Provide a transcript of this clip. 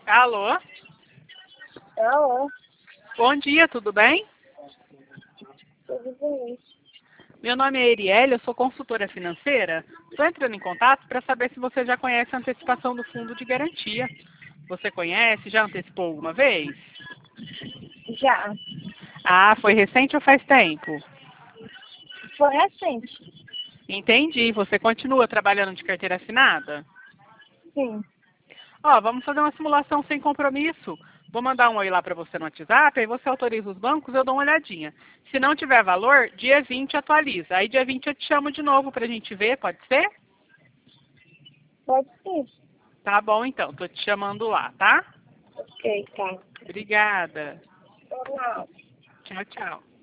Alô? Alô, Bom dia, tudo bem? tudo bem? Meu nome é Erielle, eu sou consultora financeira. Estou entrando em contato para saber se você já conhece a antecipação do fundo de garantia. Você conhece? Já antecipou alguma vez? Já. Ah, foi recente ou faz tempo? Foi recente. Entendi. Você continua trabalhando de carteira assinada? Sim. Ó, vamos fazer uma simulação sem compromisso. Vou mandar um oi lá para você no WhatsApp, aí você autoriza os bancos, eu dou uma olhadinha. Se não tiver valor, dia 20 atualiza. Aí dia 20 eu te chamo de novo para a gente ver, pode ser? Pode ser. Tá bom então, tô te chamando lá, tá? Ok, tá. Obrigada. Normal. Tchau, tchau.